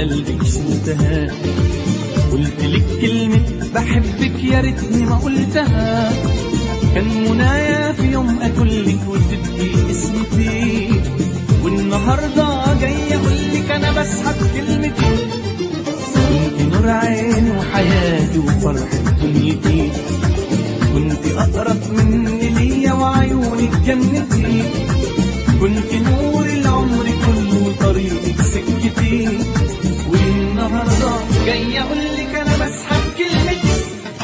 قلبي شلتها، قلت لك كلمة بحبك يا ريتني ما قلتها. كان منايا في يوم اكلك وتبقي اسمتي، والنهارده جاي اقولك انا بسحب كلمتي. كنت نور عيني وحياتي وفرحة دنيتي، كنت اقرب مني ليا وعيونك جنتي، كنت نور العمر كله طريقك سكتي. والنهارده جاي اقولك انا بسحب كلمتي.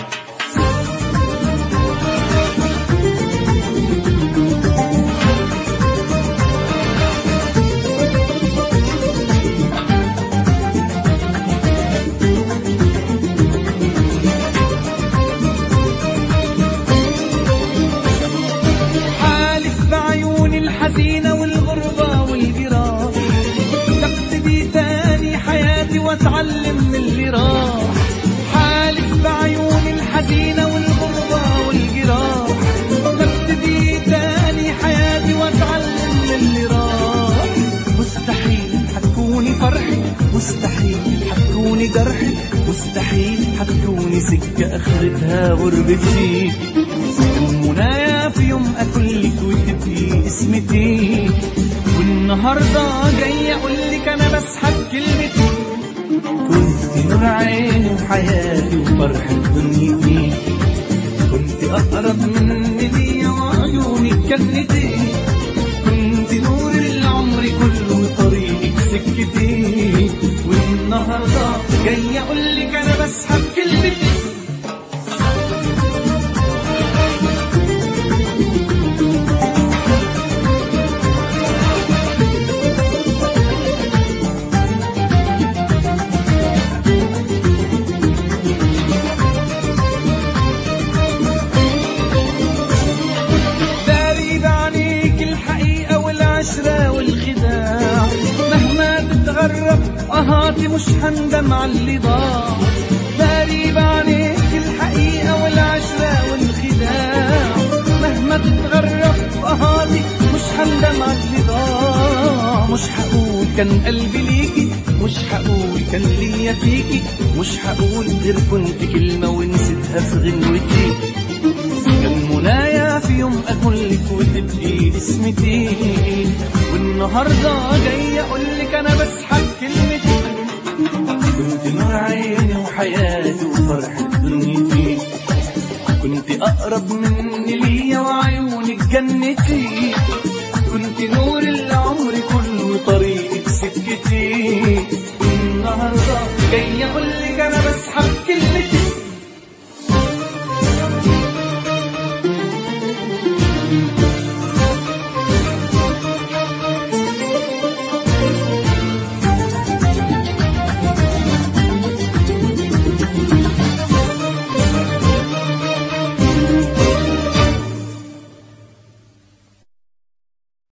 الحزينة والغربة والجراح، تبتدي تاني حياتي واتعلم من اللي راح. حالف بعيون الحزينة والغربة والجراح، تبتدي تاني حياتي واتعلم من اللي راح. مستحيل حتكوني فرحي، مستحيل حتكوني جرحي، مستحيل حتكوني سكة اخرتها غربتي. منايا في يوم اكلك وتبقي اسمتي، والنهارده جاي اقولك انا بسحب كلمتي. كنت نور عيني وحياتي وفرحة دنيتي، كنت اقرب مني ليا وعيونك جنتي، كنت نور العمر كله وطريقك سكتي. والنهارده جاي اقولك انا بسحب كلمتي. والخداع مهما تتغرب أهاتي مش هندم على اللي ضاع. داري بعينيك الحقيقة والعشرة والخداع، مهما تتغرب أهاتي مش هندم على اللي ضاع. مش هقول كان قلبي ليكي، مش هقول كان ليا فيكي، مش هقول غير كنت كلمة ونسيتها في غنوتي. كان منايا في يوم اقولك وتبقي اسمتي، والنهارده جاي اقولك انا بسحب كلمتي. كنت نور عيني وحياتي وفرحة دنيتي، كنت اقرب مني ليا وعيونك جنتي، كنت نور العمر كله طريقك سكتي. والنهارده جاي اقولك انا بسحب